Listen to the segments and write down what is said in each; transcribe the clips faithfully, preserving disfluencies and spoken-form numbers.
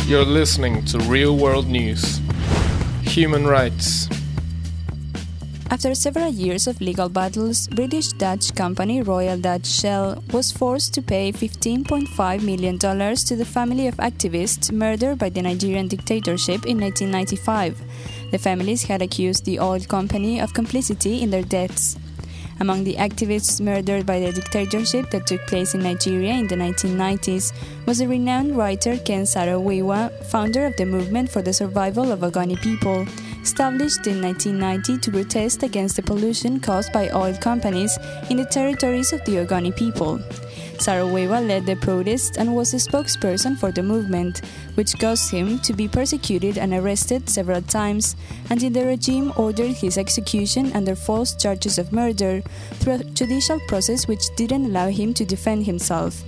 You're listening to Real World News. Human rights. After several years of legal battles, British-Dutch company Royal Dutch Shell was forced to pay fifteen point five million dollars to the family of activists murdered by the Nigerian dictatorship in nineteen ninety-five. The families had accused the oil company of complicity in their deaths. Among the activists murdered by the dictatorship that took place in Nigeria in the nineteen nineties was the renowned writer Ken Saro-Wiwa, founder of the Movement for the Survival of Ogoni People, established in nineteen ninety to protest against the pollution caused by oil companies in the territories of the Ogoni people. Saro-Wiwa led the protests and was the spokesperson for the movement, which caused him to be persecuted and arrested several times until the regime ordered his execution under false charges of murder through a judicial process which didn't allow him to defend himself.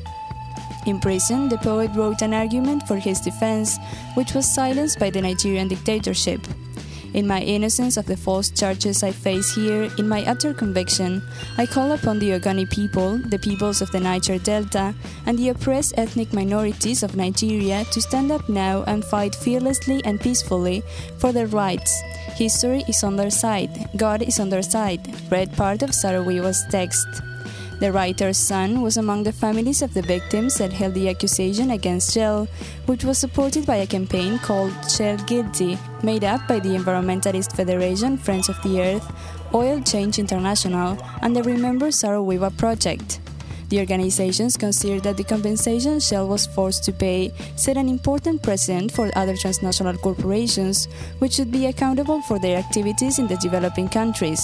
In prison, the poet wrote an argument for his defense, which was silenced by the Nigerian dictatorship. In my innocence of the false charges I face here, in my utter conviction, I call upon the Ogoni people, the peoples of the Niger Delta, and the oppressed ethnic minorities of Nigeria to stand up now and fight fearlessly and peacefully for their rights. History is on their side. God is on their side. Read part of Saro-Wiwa's text. The writer's son was among the families of the victims that held the accusation against Shell, which was supported by a campaign called Shell Guilty, made up by the Environmentalist Federation Friends of the Earth, Oil Change International, and the Remember Saro-Wiwa Project. The organizations consider that the compensation Shell was forced to pay set an important precedent for other transnational corporations, which should be accountable for their activities in the developing countries.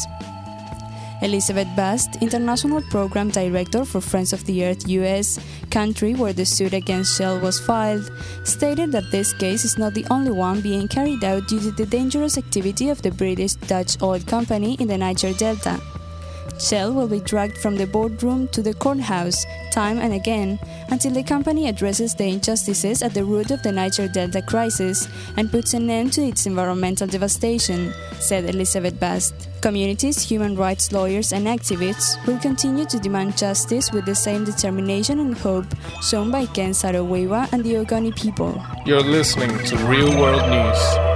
Elizabeth Bast, International Program Director for Friends of the Earth U S, country where the suit against Shell was filed, stated that this case is not the only one being carried out due to the dangerous activity of the British-Dutch oil company in the Niger Delta. Shell will be dragged from the boardroom to the courthouse time and again until the company addresses the injustices at the root of the Niger Delta crisis and puts an end to its environmental devastation, said Elizabeth Bast. Communities, human rights lawyers and activists will continue to demand justice with the same determination and hope shown by Ken Saro-Wiwa and the Ogoni people. You're listening to Real World News.